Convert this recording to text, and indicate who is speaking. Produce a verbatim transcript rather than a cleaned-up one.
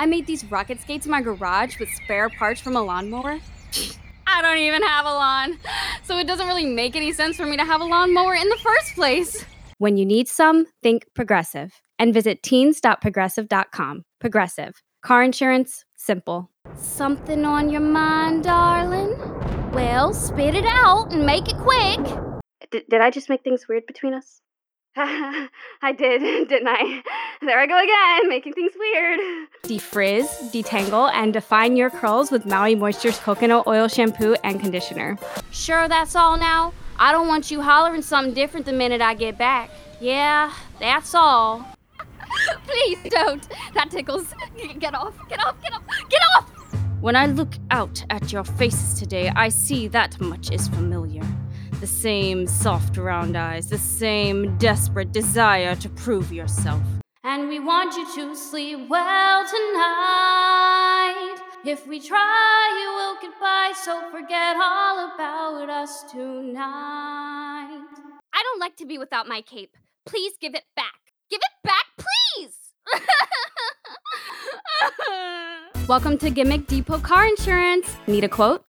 Speaker 1: I made these rocket skates in my garage with spare parts from a lawnmower. I don't even have a lawn, so it doesn't really make any sense for me to have a lawnmower in the first place. When you need some, think Progressive. And visit teens dot progressive dot com. Progressive. Car insurance, simple. Something on your mind, darling? Well, spit it out and make it quick. D- did I just make things weird between us? I did, didn't I? There I go again, making things weird. Defrizz, detangle, and define your curls with Maui Moisture's coconut oil shampoo and conditioner. Sure that's all now? I don't want you hollering something different the minute I get back. Yeah, that's all. Please don't. That tickles. Get off, get off, get off, get off! When I look out at your faces today, I see that much is familiar. The same soft round eyes, the same desperate desire to prove yourself. And we want you to sleep well tonight. If we try, you will get by, so forget all about us tonight. I don't like to be without my cape. Please give it back. Give it back, please! Welcome to Gimmick Depot Car Insurance. Need a quote?